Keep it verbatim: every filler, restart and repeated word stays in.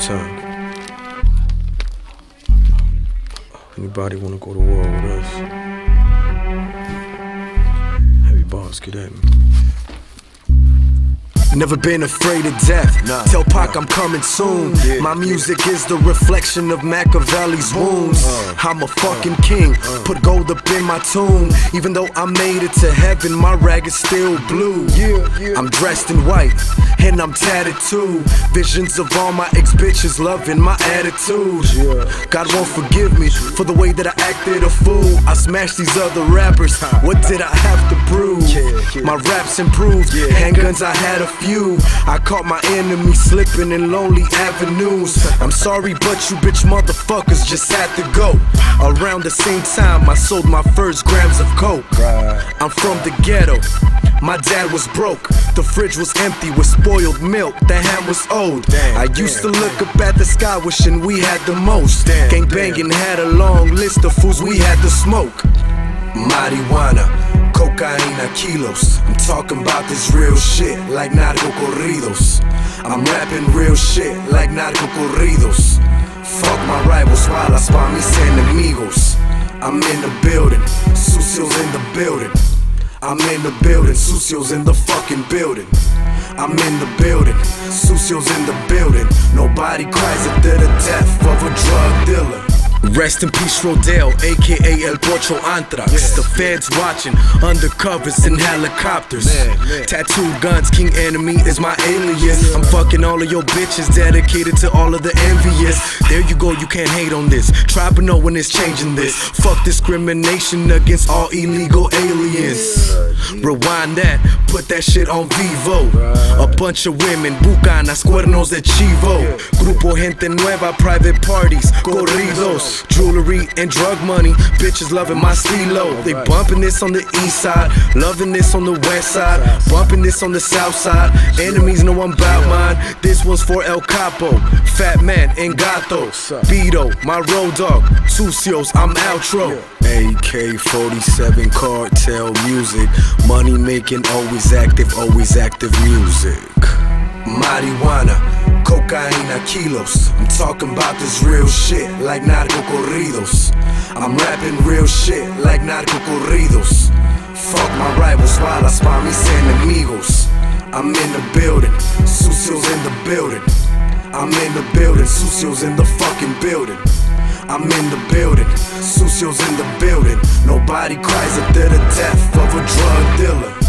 time. Anybody wanna go to war with us? Heavy bars, get at me. Never been afraid of death. Nah, Tell Pac nah. I'm coming soon. Yeah, My music is the reflection of Machiavelli's wounds. Uh, I'm a fucking king. uh. Put gold up in my tomb. Even though I made it to heaven, my rag is still blue. Yeah, yeah. I'm dressed in white and I'm tatted too. Visions of all my ex-bitches loving my attitude. Yeah. God won't forgive me for the way that I acted a fool. I smashed these other rappers. What did I have to prove? Yeah, yeah. My raps improved. Yeah. Handguns, I had a few. I caught my enemy slipping in lonely avenues. I'm sorry, but you bitch motherfuckers just had to go. Around the same time, I sold my first grams of coke. Right. I'm from the ghetto. My dad was broke. The fridge was empty with spoiled milk. The ham was old. Damn, I used damn, to look up at the sky wishing we had the most. Damn, Gang banging had a long list of fools we had to smoke. Marijuana, cocaína, kilos. I'm talking about this real shit like narco corridos. I'm rapping real shit like narco corridos. Fuck my rivals, balas pa mis enemigos. I'm in the building, sucios in the building. I'm in the building, sucios in the fucking building. I'm in the building, sucios in the building. Nobody cries after the death of a drug dealer. Rest in peace, Rodell, aka El Pocho Anthrax. Yeah. The feds watching, undercovers in helicopters. Man, man. Tattooed guns, King Enemy is my alias. I'm fucking all of your bitches, dedicated to all of the envious. There you go, you can't hate on this. Try but no one is changing this. Fuck discrimination against all illegal aliens. Rewind that, put that shit on Vivo. A bunch of women, bucanas, cuernos de chivo. Grupo Gente Nueva, private parties, corridos. Jewelry and drug money, bitches loving my stilo. They bumping this on the east side, loving this on the west side, bumping this on the south side. Enemies know I'm bout mine. This one's for El Capo, Fat Man and Gato, Beto, my road dog, Sucios, I'm outro. A K forty-seven cartel music. Money making, always active, always active music. Marijuana, cocaína, kilos. I'm talking about this real shit like narco corridos. I'm rapping real shit like narco corridos. Fuck my rivals, balas pa mis enemigos. I'm in the building, sucios in the building. I'm in the building, sucios in the fucking building. I'm in the building, sucios in the building. Nobody cries after the death of a drug dealer.